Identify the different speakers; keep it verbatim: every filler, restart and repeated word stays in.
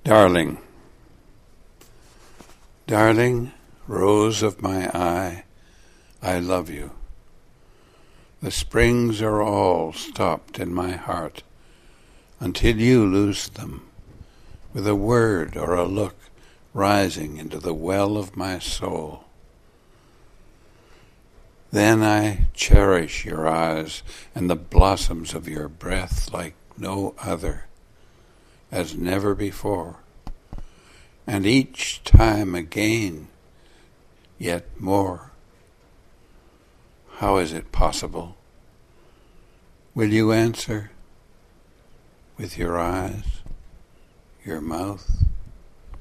Speaker 1: Darling, darling, rose of my eye, I love you. The springs are all stopped in my heart until you loose them with a word or a look rising into the well of my soul. Then I cherish your eyes and the blossoms of your breath like no other, as never before, and each time again, yet more. How is it possible? Will you answer with your eyes, your mouth,